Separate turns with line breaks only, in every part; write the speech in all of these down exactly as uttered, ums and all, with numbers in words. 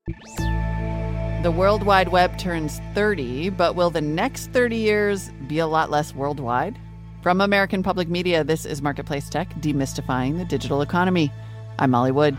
The World Wide Web turns thirty, but will the next thirty years be a lot less worldwide? From American Public Media, this is Marketplace Tech, demystifying the digital economy. I'm Molly Wood.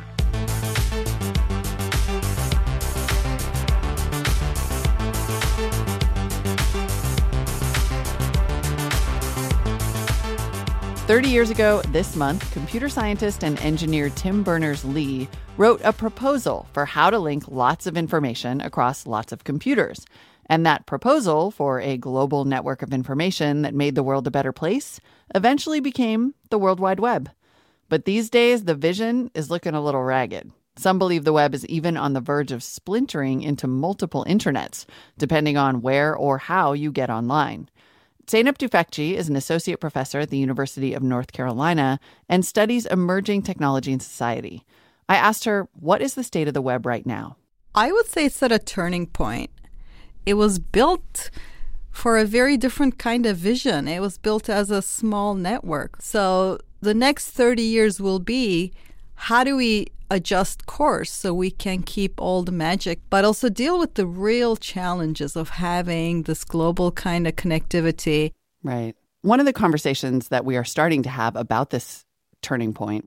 Thirty years ago this month, computer scientist and engineer Tim Berners-Lee wrote a proposal for how to link lots of information across lots of computers. And that proposal for a global network of information that made the world a better place eventually became the World Wide Web. But these days, the vision is looking a little ragged. Some believe the web is even on the verge of splintering into multiple internets, depending on where or how you get online. Zeynep Tufekci is an associate professor at the University of North Carolina and studies emerging technology and society. I asked her, what is the state of the web right now?
I would say it's at a turning point. It was built for a very different kind of vision. It was built as a small network. So the next thirty years will be, how do we adjust course so we can keep all the magic, but also deal with the real challenges of having this global kind of connectivity?
Right. One of the conversations that we are starting to have about this turning point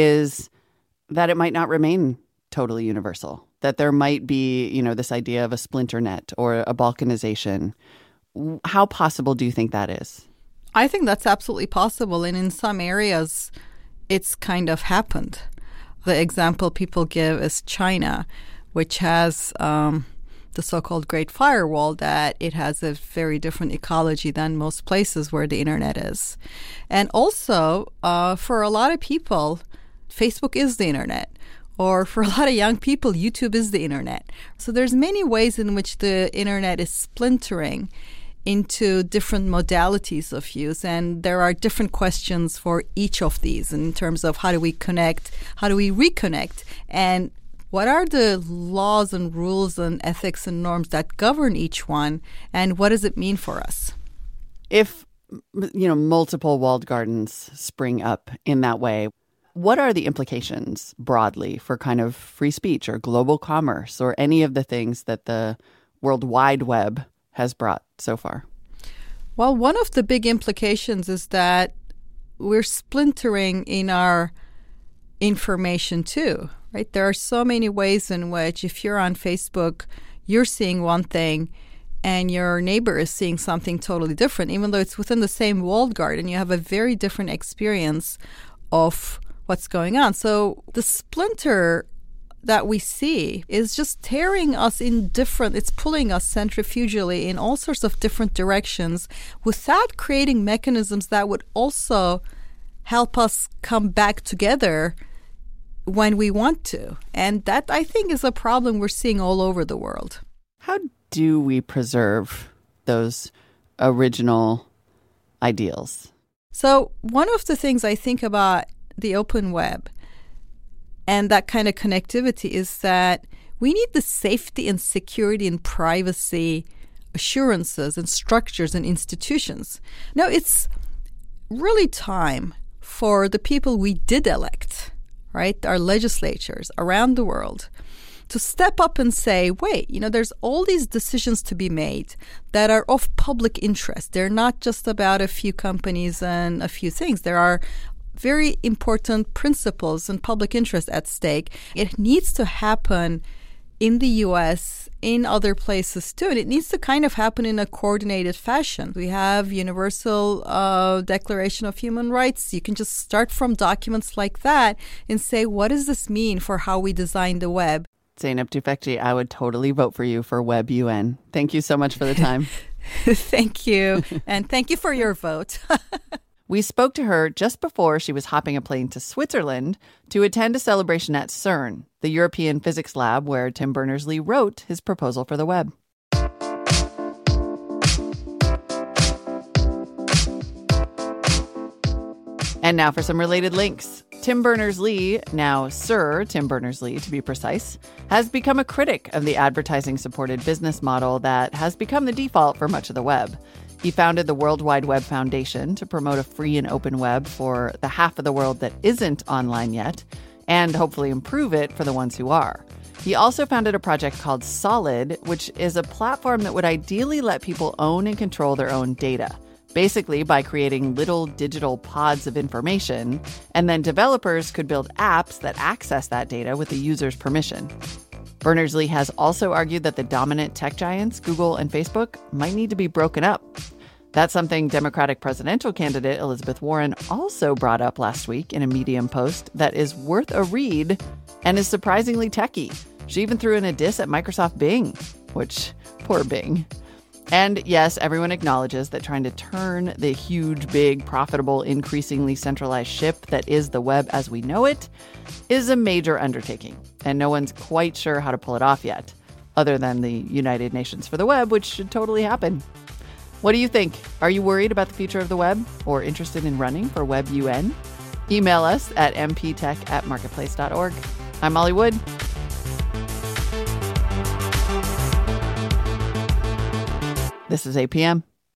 is that it might not remain totally universal, that there might be, you know, this idea of a splinter net or a balkanization. How possible do you think that is?
I think that's absolutely possible. And in some areas, it's kind of happened. The example people give is China, which has um, the so-called Great Firewall, that it has a very different ecology than most places where the internet is. And also, uh, for a lot of people, Facebook is the internet. Or for a lot of young people, YouTube is the internet. So there's many ways in which the internet is splintering into different modalities of use. And there are different questions for each of these in terms of how do we connect, how do we reconnect, and what are the laws and rules and ethics and norms that govern each one, and what does it mean for us?
If, you know, multiple walled gardens spring up in that way, what are the implications broadly for kind of free speech or global commerce or any of the things that the World Wide Web has brought so far?
Well, one of the big implications is that we're splintering in our information too, right? There are so many ways in which if you're on Facebook, you're seeing one thing and your neighbor is seeing something totally different. Even though it's within the same walled garden, you have a very different experience of what's going on. So the splinter that we see is just tearing us in different, it's pulling us centrifugally in all sorts of different directions without creating mechanisms that would also help us come back together when we want to. And that, I think, is a problem we're seeing all over the world.
How do we preserve those original ideals?
So one of the things I think about the open web and that kind of connectivity is that we need the safety and security and privacy assurances and structures and institutions. Now, it's really time for the people we did elect, right, our legislatures around the world, to step up and say, wait, you know, there's all these decisions to be made that are of public interest. They're not just about a few companies and a few things. There are very important principles and public interest at stake. It needs to happen in the U S, in other places too, and it needs to kind of happen in a coordinated fashion. We have Universal uh, Declaration of Human Rights. You can just start from documents like that and say, what does this mean for how we design the web?
Zeynep Tufekci, I would totally vote for you for Web U N. Thank you so much for the time.
Thank you. And thank you for your vote.
We spoke to her just before she was hopping a plane to Switzerland to attend a celebration at CERN, the European physics lab where Tim Berners-Lee wrote his proposal for the web. And now for some related links. Tim Berners-Lee, now Sir Tim Berners-Lee to be precise, has become a critic of the advertising-supported business model that has become the default for much of the web. He founded the World Wide Web Foundation to promote a free and open web for the half of the world that isn't online yet, and hopefully improve it for the ones who are. He also founded a project called Solid, which is a platform that would ideally let people own and control their own data, basically by creating little digital pods of information, and then developers could build apps that access that data with the user's permission. Berners-Lee has also argued that the dominant tech giants, Google and Facebook, might need to be broken up. That's something Democratic presidential candidate Elizabeth Warren also brought up last week in a Medium post that is worth a read and is surprisingly techie. She even threw in a diss at Microsoft Bing, which, poor Bing. And yes, everyone acknowledges that trying to turn the huge, big, profitable, increasingly centralized ship that is the web as we know it is a major undertaking, and no one's quite sure how to pull it off yet, other than the United Nations for the Web, which should totally happen. What do you think? Are you worried about the future of the web or interested in running for WebUN? Email us at m p tech at marketplace dot org. I'm Molly Wood. This is A P M.